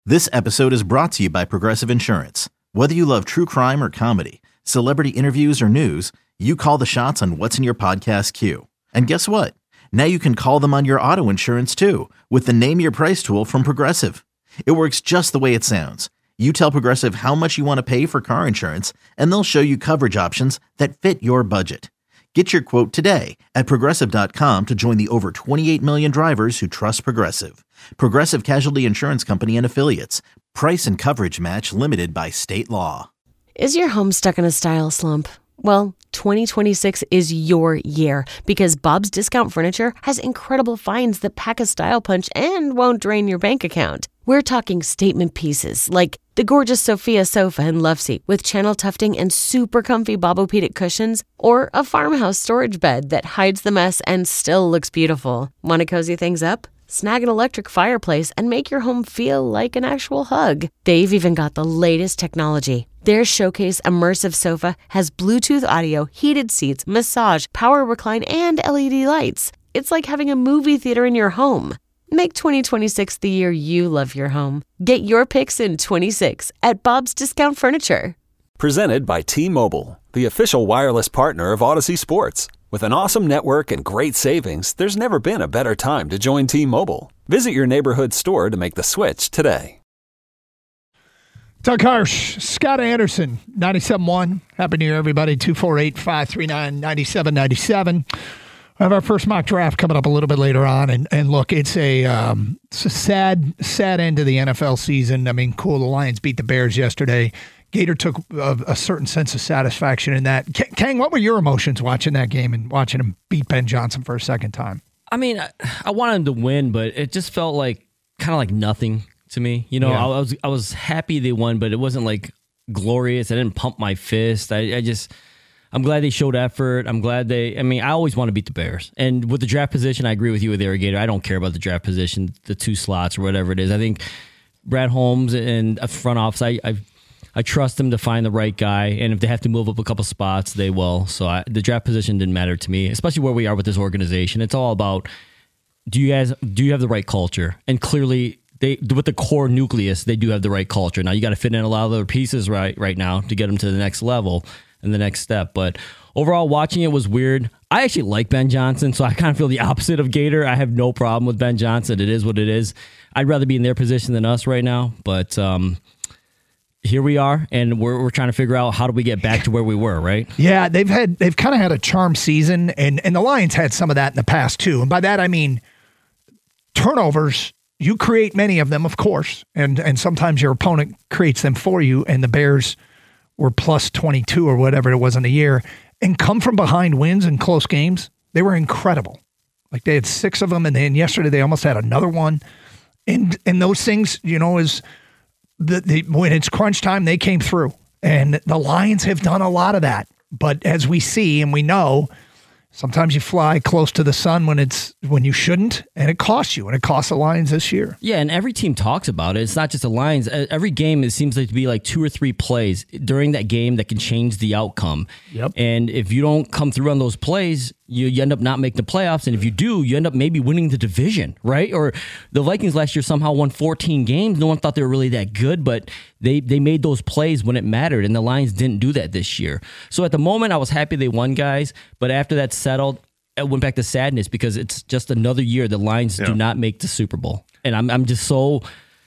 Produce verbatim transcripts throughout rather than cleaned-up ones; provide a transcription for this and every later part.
This episode is brought to you by Progressive Insurance. Whether you love true crime or comedy, celebrity interviews or news, you call the shots on what's in your podcast queue. And guess what? Now you can call them on your auto insurance too with the Name Your Price tool from Progressive. It works just the way it sounds. You tell Progressive how much you want to pay for car insurance, and they'll show you coverage options that fit your budget. Get your quote today at Progressive dot com to join the over twenty-eight million drivers who trust Progressive. Progressive Casualty Insurance Company and Affiliates. Price and coverage match limited by state law. Is your home stuck in a style slump? Well, twenty twenty-six is your year because Bob's Discount Furniture has incredible finds that pack a style punch and won't drain your bank account. We're talking statement pieces like the gorgeous Sophia sofa and love seat with channel tufting and super comfy Bobopedic cushions, or a farmhouse storage bed that hides the mess and still looks beautiful. Want to cozy things up? Snag an electric fireplace and make your home feel like an actual hug. They've even got the latest technology. Their Showcase Immersive Sofa has Bluetooth audio, heated seats, massage, power recline, and L E D lights. It's like having a movie theater in your home. Make twenty twenty-six the year you love your home. Get your picks in twenty-six at Bob's Discount Furniture. Presented by T-Mobile, the official wireless partner of Odyssey Sports. With an awesome network and great savings, there's never been a better time to join T-Mobile. Visit your neighborhood store to make the switch today. Doug Harsh, Scott Anderson, ninety-seven point one. Happy New Year, everybody. two four eight, five three nine, nine seven nine seven. We have our first mock draft coming up a little bit later on. And, and look, it's a, um, it's a sad, sad end to the N F L season. I mean, cool, the Lions beat the Bears yesterday. Gator took a, a certain sense of satisfaction in that. Kang, what were your emotions watching that game and watching him beat Ben Johnson for a second time? I mean, I, I wanted him to win, but it just felt like kind of like nothing to me. You know, yeah. I, I was I was happy they won, but it wasn't like glorious. I didn't pump my fist. I, I just, I'm glad they showed effort. I'm glad they, I mean, I always want to beat the Bears. And with the draft position, I agree with you with Irrigator. I don't care about the draft position, the two slots or whatever it is. I think Brad Holmes and a front office, I, I I trust them to find the right guy, and if they have to move up a couple spots, they will. So I, the draft position didn't matter to me, especially where we are with this organization. It's all about, do you guys do you have the right culture? And clearly, they with the core nucleus, they do have the right culture. Now you got to fit in a lot of other pieces right right now to get them to the next level and the next step. But overall, watching it was weird. I actually like Ben Johnson, so I kind of feel the opposite of Gator. I have no problem with Ben Johnson. It is what it is. I'd rather be in their position than us right now, but. Um, Here we are, and we're we're trying to figure out how do we get back to where we were, right? Yeah, they've had they've kind of had a charm season, and and the Lions had some of that in the past too. And by that I mean turnovers. You create many of them, of course, and and sometimes your opponent creates them for you. And the Bears were plus twenty-two or whatever it was in a year, and come from behind wins in close games. They were incredible. Like they had six of them, and then yesterday they almost had another one. And and those things, you know, is. The, the, when it's crunch time, they came through. And the Lions have done a lot of that. But as we see and we know, sometimes you fly close to the sun when it's when you shouldn't, and it costs you, and it costs the Lions this year. Yeah, and every team talks about it. It's not just the Lions. Every game, it seems like to be like two or three plays during that game that can change the outcome. Yep. And if you don't come through on those plays, you, you end up not making the playoffs. And if you do, you end up maybe winning the division, right? Or the Vikings last year somehow won fourteen games. No one thought they were really that good, but they, they made those plays when it mattered, and the Lions didn't do that this year. So at the moment, I was happy they won, guys. But after that settled, it went back to sadness because it's just another year the Lions yeah. do not make the Super Bowl. And I'm I'm just so...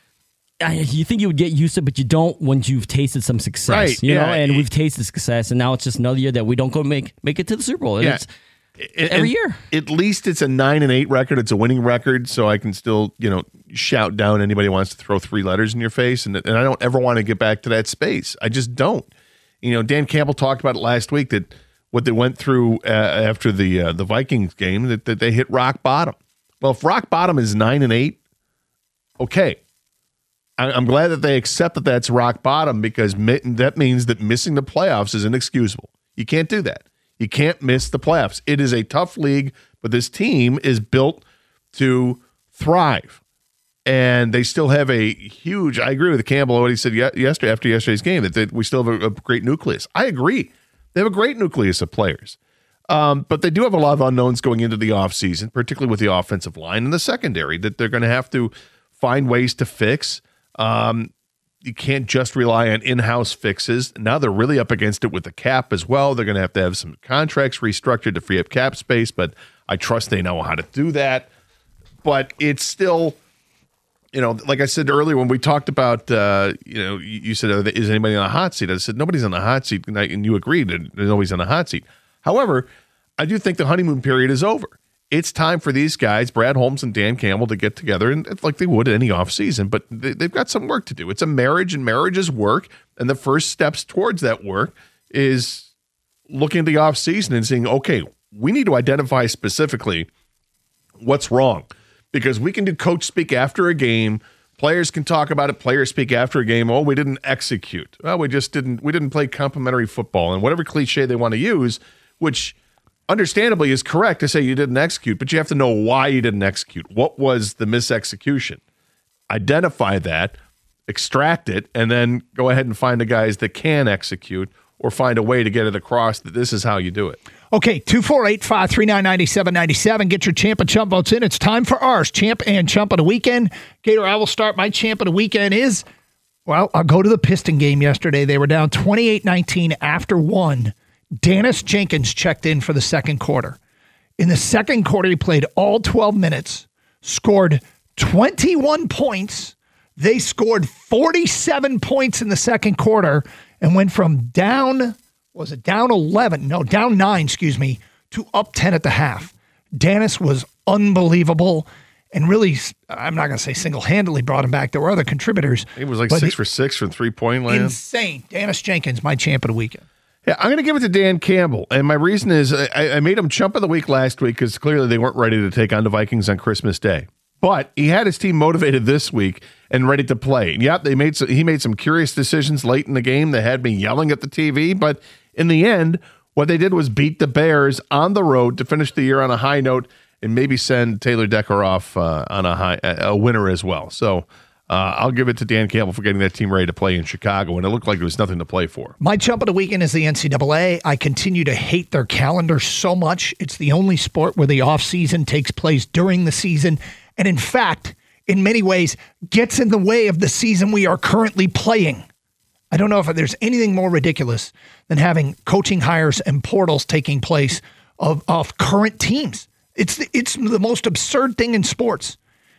I, you think you would get used to it, but you don't once you've tasted some success. Right, you yeah. know, and we've tasted success, and now it's just another year that we don't go make make it to the Super Bowl. And yeah. it's every year. At least it's a nine and eight record. It's a winning record, so I can still, you know, shout down anybody who wants to throw three letters in your face, and and I don't ever want to get back to that space. I just don't. You know, Dan Campbell talked about it last week that what they went through uh, after the uh, the Vikings game that, that they hit rock bottom. Well, if rock bottom is nine and eight, okay. I, I'm glad that they accept that that's rock bottom because mi- that means that missing the playoffs is inexcusable. You can't do that. You can't miss the playoffs. It is a tough league, but this team is built to thrive. And they still have a huge, I agree with Campbell, what he said yesterday after yesterday's game, that they, we still have a, a great nucleus. I agree. They have a great nucleus of players. Um, but they do have a lot of unknowns going into the offseason, particularly with the offensive line and the secondary, that they're going to have to find ways to fix. Um, you can't just rely on in-house fixes. Now they're really up against it with the cap as well. They're going to have to have some contracts restructured to free up cap space, but I trust they know how to do that. But it's still, you know, like I said earlier when we talked about, uh, you know, you, you said, is anybody on the hot seat? I said, nobody's on the hot seat, and, I, and you agreed that nobody's on the hot seat. However, I do think the honeymoon period is over. It's time for these guys, Brad Holmes and Dan Campbell, to get together and like they would any offseason, but they, they've got some work to do. It's a marriage, and marriage is work, and the first steps towards that work is looking at the offseason and saying, okay, we need to identify specifically what's wrong, because we can do coach speak after a game. Players can talk about it. Players speak after a game. Oh, we didn't execute. Well, we just didn't, we didn't play complimentary football, and whatever cliche they want to use, which understandably is correct to say you didn't execute, but you have to know why you didn't execute. What was the misexecution? Identify that, extract it, and then go ahead and find the guys that can execute or find a way to get it across that this is how you do it. Okay, two four eight, five three nine, nine seven nine seven. Get your Champ and Chump votes in. It's time for ours, Champ and Chump of the Weekend. Gator, I will start. My Champ of the Weekend is, well, I'll go to the Piston game yesterday. They were down twenty-eight nineteen after one. Dennis Jenkins checked in for the second quarter. In the second quarter, he played all twelve minutes, scored twenty-one points. They scored forty-seven points in the second quarter and went from down, was it down eleven? No, down nine, excuse me, to up ten at the half. Dennis was unbelievable and really, I'm not going to say single-handedly brought him back. There were other contributors. It was like six he, for six from three-point land. Insane. Dennis Jenkins, my champ of the weekend. Yeah, I'm going to give it to Dan Campbell. And my reason is I, I made him chump of the week last week because clearly they weren't ready to take on the Vikings on Christmas Day. But he had his team motivated this week and ready to play. And yep, they made some, he made some curious decisions late in the game that had me yelling at the T V. But in the end, what they did was beat the Bears on the road to finish the year on a high note and maybe send Taylor Decker off uh, on a high a winner as well. So Uh, I'll give it to Dan Campbell for getting that team ready to play in Chicago, and it looked like there was nothing to play for. My chump of the weekend is the N C double A. I continue to hate their calendar so much. It's the only sport where the offseason takes place during the season, and in fact, in many ways, gets in the way of the season we are currently playing. I don't know if there's anything more ridiculous than having coaching hires and portals taking place of, of current teams. It's the, it's the most absurd thing in sports.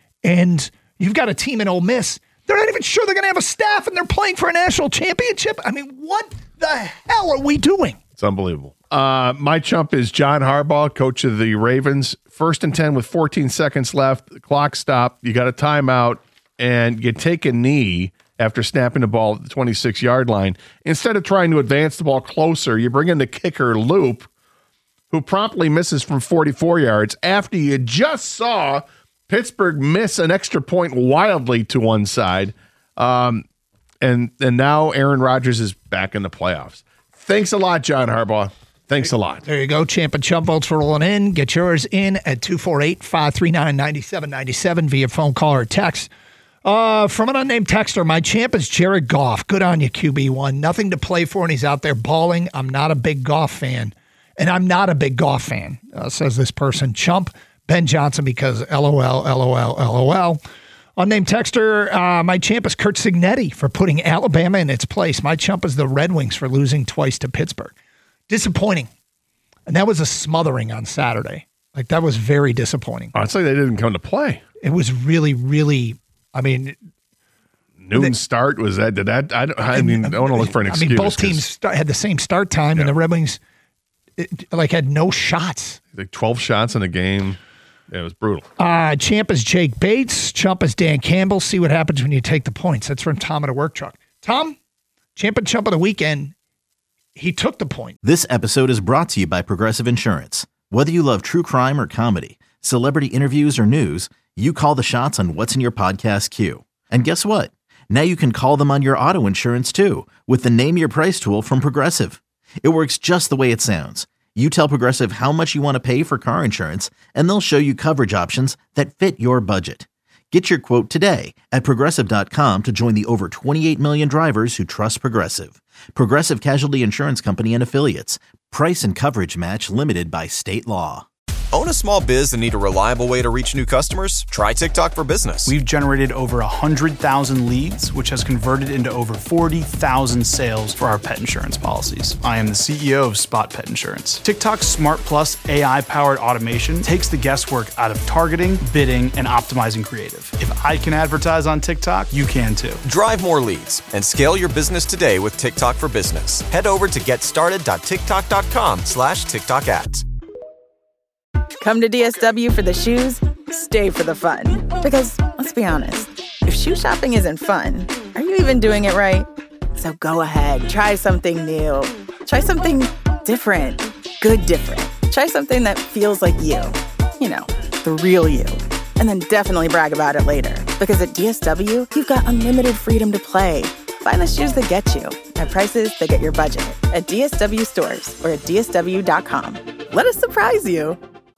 And you've got a team in Ole Miss. They're not even sure they're going to have a staff, and they're playing for a national championship. I mean, what the hell are we doing? It's unbelievable. Uh, my chump is John Harbaugh, coach of the Ravens. First and ten with fourteen seconds left. The clock stopped. You got a timeout, and you take a knee after snapping the ball at the twenty-six-yard line. Instead of trying to advance the ball closer, you bring in the kicker, Loop, who promptly misses from forty-four yards after you just saw Pittsburgh miss an extra point wildly to one side. Um, and and now Aaron Rodgers is back in the playoffs. Thanks a lot, John Harbaugh. Thanks a lot. There you go. Champ and Chump votes rolling in. Get yours in at two four eight, five three nine, nine seven nine seven via phone call or text. Uh, from an unnamed texter, my champ is Jared Goff. Good on you, Q B one. Nothing to play for, and he's out there balling. I'm not a big Goff fan. And I'm not a big Goff fan, uh, says this person. Chump, Ben Johnson, because LOL, LOL, LOL. Unnamed texter, uh, my champ is Kurt Cignetti for putting Alabama in its place. My chump is the Red Wings for losing twice to Pittsburgh. Disappointing. And that was a smothering on Saturday. Like, that was very disappointing. Oh, it's like they didn't come to play. It was really, really, I mean. Noon they, start, was that, did that, I, I mean, I want to look for an excuse. I mean, both teams start, had the same start time, yeah. And the Red Wings, it, like, had no shots. Like twelve shots in a game. Yeah, it was brutal. Uh, champ is Jake Bates. Chump is Dan Campbell. See what happens when you take the points. That's from Tom at a work truck. Tom, champ and chump of the weekend, he took the point. This episode is brought to you by Progressive Insurance. Whether you love true crime or comedy, celebrity interviews or news, you call the shots on what's in your podcast queue. And guess what? Now you can call them on your auto insurance too with the Name Your Price tool from Progressive. It works just the way it sounds. You tell Progressive how much you want to pay for car insurance, and they'll show you coverage options that fit your budget. Get your quote today at Progressive dot com to join the over twenty-eight million drivers who trust Progressive. Progressive Casualty Insurance Company and Affiliates. Price and coverage match limited by state law. Own a small biz and need a reliable way to reach new customers? Try TikTok for Business. We've generated over one hundred thousand leads, which has converted into over forty thousand sales for our pet insurance policies. I am the C E O of Spot Pet Insurance. TikTok's Smart Plus A I-powered automation takes the guesswork out of targeting, bidding, and optimizing creative. If I can advertise on TikTok, you can too. Drive more leads and scale your business today with TikTok for Business. Head over to getstarted.tiktok.com slash TikTok ads. Come to D S W for the shoes, stay for the fun. Because, let's be honest, if shoe shopping isn't fun, are you even doing it right? So go ahead, try something new. Try something different. Good different. Try something that feels like you. You know, the real you. And then definitely brag about it later. Because at D S W, you've got unlimited freedom to play. Find the shoes that get you at prices that get your budget at D S W stores or at D S W dot com. Let us surprise you.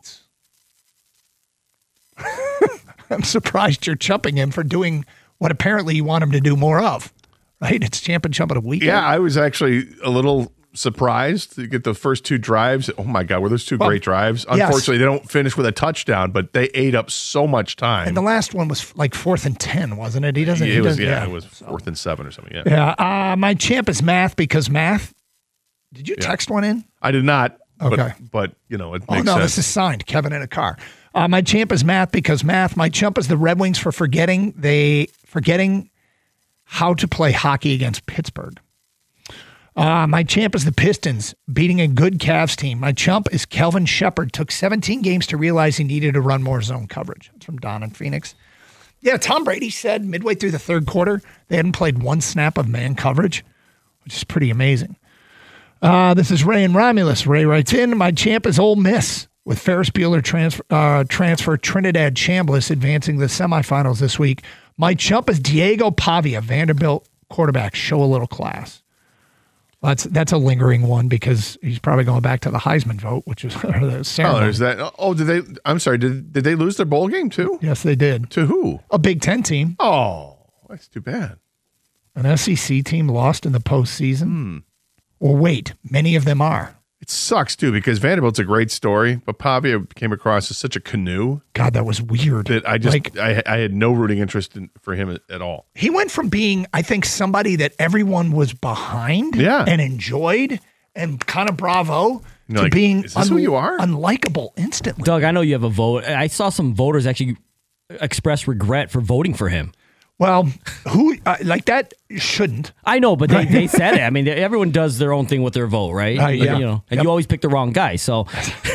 I'm surprised you're chumping him for doing what apparently you want him to do more of, right? It's Champ and Chump of the Weekend. Yeah, I was actually a little surprised to get the first two drives. Oh, my God, were those two well, great drives? Unfortunately, yes. They don't finish with a touchdown, but they ate up so much time. And the last one was like fourth and ten, wasn't it? He doesn't. It he was, doesn't, yeah, yeah, it was fourth so. and seven or something, yeah. Yeah, uh, my champ is math because math. Did you yeah. text one in? I did not. Okay. But, but you know, it oh, makes no, sense. This is signed. Kevin in a car. Uh, my champ is math because math. My chump is the Red Wings for forgetting they forgetting how to play hockey against Pittsburgh. Uh, my champ is the Pistons beating a good Cavs team. My chump is Kelvin Shepard. Took seventeen games to realize he needed to run more zone coverage. That's from Don in Phoenix. Yeah, Tom Brady said midway through the third quarter they hadn't played one snap of man coverage, which is pretty amazing. Uh, this is Ray and Romulus. Ray writes in, my champ is Ole Miss. With Ferris Bueller transfer, uh, transfer Trinidad Chambliss advancing the semifinals this week. My chump is Diego Pavia, Vanderbilt quarterback. Show a little class. Well, that's that's a lingering one because he's probably going back to the Heisman vote, which is the ceremony. Oh, there's that. Oh, did they? I'm sorry. Did did they lose their bowl game too? Yes, they did. To who? A Big Ten team. Oh, that's too bad. An S E C team lost in the postseason. Hmm. Or wait, many of them are. It sucks, too, because Vanderbilt's a great story, but Pavia came across as such a canoe. God, that was weird. That I just, like, I, I had no rooting interest in, for him at, at all. He went from being, I think, somebody that everyone was behind yeah. and enjoyed and kind of bravo you know, to like, being is this un- who you are? unlikable instantly. Doug, I know you have a vote. I saw some voters actually express regret for voting for him. Well, who uh, like that shouldn't. I know, but they, they said it. I mean, everyone does their own thing with their vote, right? Uh, yeah. You know, and yep. you always pick the wrong guy. So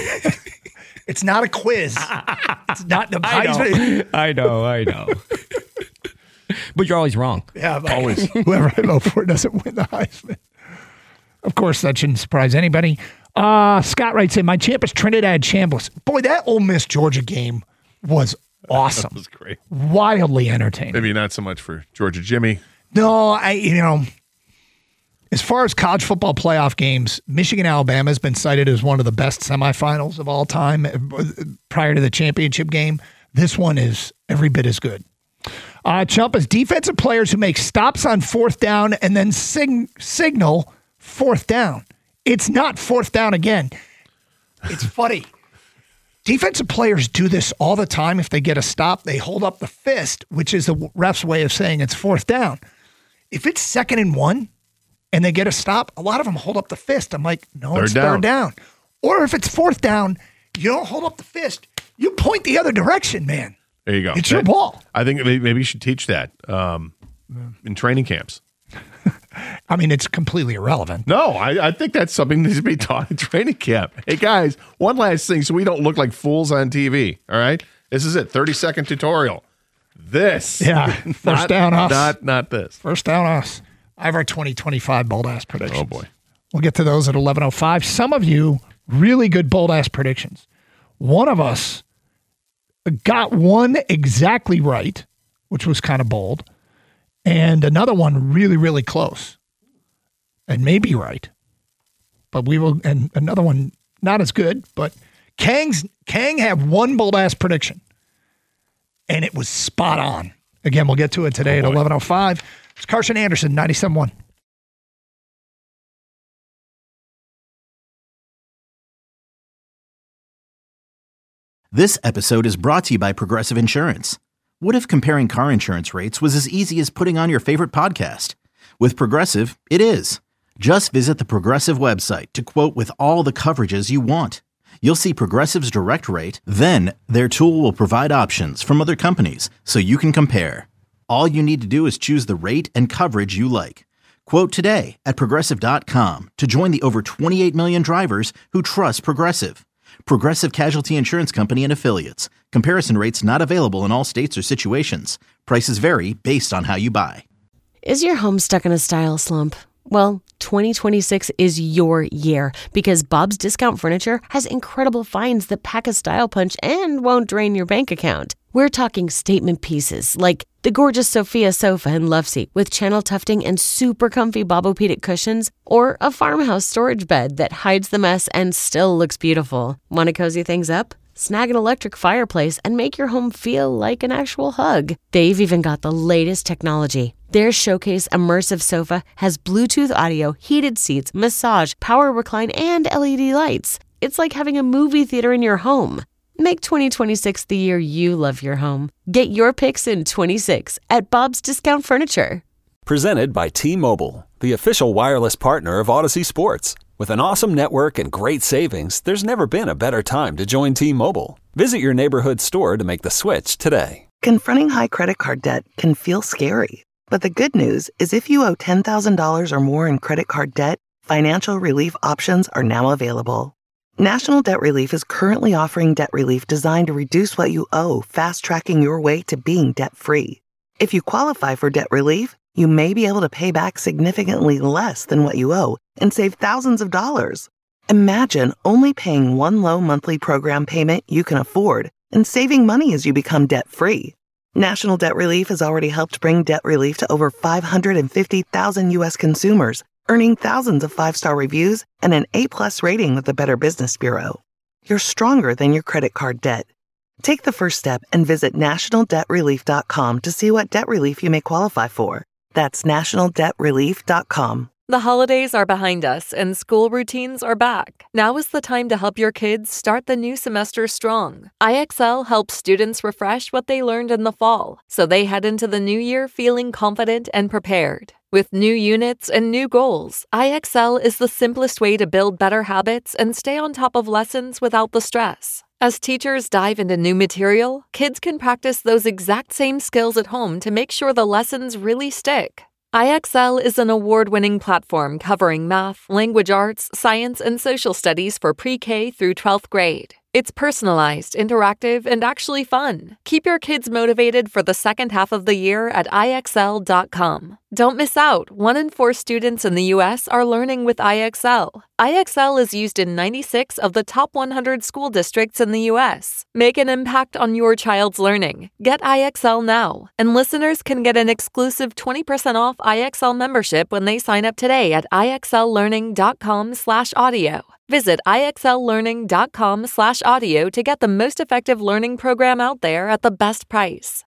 it's not a quiz. It's not the I know. I know. I know. But you're always wrong. Yeah, always. Whoever I vote for doesn't win the Heisman. Of course, that shouldn't surprise anybody. Uh, Scott writes in, my champ is Trinidad Chambliss. Boy, that Ole Miss Georgia game was awesome. That was great. Wildly entertaining. Maybe not so much for Georgia Jimmy. No, I you know, as far as college football playoff games, Michigan Alabama has been cited as one of the best semifinals of all time prior to the championship game. This one is every bit as good. Uh, Chump is defensive players who make stops on fourth down and then sig- signal fourth down. It's not fourth down again. It's funny. Defensive players do this all the time. If they get a stop, they hold up the fist, which is the ref's way of saying it's fourth down. If it's second and one and they get a stop, a lot of them hold up the fist. I'm like, no, third it's down. third down. Or if it's fourth down, you don't hold up the fist. You point the other direction, man. There you go. It's that, your ball. I think maybe, maybe you should teach that um, in training camps. I mean, it's completely irrelevant. No, I, I think that's something that needs to be taught in training camp. Hey, guys, one last thing so we don't look like fools on T V, all right? This is it, thirty-second tutorial. This. Yeah, first not, down us. Not, not this. First down us. I have our twenty twenty-five bold-ass predictions. Oh, boy. We'll get to those at eleven oh five. Some of you, really good bold-ass predictions. One of us got one exactly right, which was kind of bold, and another one really, really close and maybe right. But we will, and another one not as good, but Kang's, Kang had one bold-ass prediction, and it was spot on. Again, we'll get to it today oh, at eleven oh five. It's Carson Anderson, ninety-seven point one. This episode is brought to you by Progressive Insurance. What if comparing car insurance rates was as easy as putting on your favorite podcast? With Progressive, it is. Just visit the Progressive website to quote with all the coverages you want. You'll see Progressive's direct rate, then their tool will provide options from other companies so you can compare. All you need to do is choose the rate and coverage you like. Quote today at progressive dot com to join the over twenty-eight million drivers who trust Progressive. Progressive Casualty Insurance Company and Affiliates. Comparison rates not available in all states or situations. Prices vary based on how you buy. Is your home stuck in a style slump? Well, twenty twenty-six is your year because Bob's Discount Furniture has incredible finds that pack a style punch and won't drain your bank account. We're talking statement pieces like the gorgeous Sophia sofa and love seat with channel tufting and super comfy Bobopedic cushions, or a farmhouse storage bed that hides the mess and still looks beautiful. Want to cozy things up? Snag an electric fireplace and make your home feel like an actual hug. They've even got the latest technology. Their Showcase Immersive Sofa has Bluetooth audio, heated seats, massage, power recline, and L E D lights. It's like having a movie theater in your home. Make twenty twenty-six the year you love your home. Get your picks in twenty-six at Bob's Discount Furniture. Presented by T-Mobile, the official wireless partner of Odyssey Sports. With an awesome network and great savings, there's never been a better time to join T-Mobile. Visit your neighborhood store to make the switch today. Confronting high credit card debt can feel scary. But the good news is if you owe ten thousand dollars or more in credit card debt, financial relief options are now available. National Debt Relief is currently offering debt relief designed to reduce what you owe, fast-tracking your way to being debt-free. If you qualify for debt relief, you may be able to pay back significantly less than what you owe and save thousands of dollars. Imagine only paying one low monthly program payment you can afford and saving money as you become debt-free. National Debt Relief has already helped bring debt relief to over five hundred fifty thousand U S consumers, earning thousands of five-star reviews and an A-plus rating with the Better Business Bureau. You're stronger than your credit card debt. Take the first step and visit national debt relief dot com to see what debt relief you may qualify for. That's national debt relief dot com. The holidays are behind us and school routines are back. Now is the time to help your kids start the new semester strong. I X L helps students refresh what they learned in the fall, so they head into the new year feeling confident and prepared. With new units and new goals, I X L is the simplest way to build better habits and stay on top of lessons without the stress. As teachers dive into new material, kids can practice those exact same skills at home to make sure the lessons really stick. I X L is an award-winning platform covering math, language arts, science, and social studies for pre-K through twelfth grade. It's personalized, interactive, and actually fun. Keep your kids motivated for the second half of the year at I X L dot com. Don't miss out. One in four students in the U S are learning with I X L. I X L is used in ninety-six of the top one hundred school districts in the U S. Make an impact on your child's learning. Get I X L now. And listeners can get an exclusive twenty percent off I X L membership when they sign up today at I X L learning dot com slash audio. Visit I X L learning dot com slash audio to get the most effective learning program out there at the best price.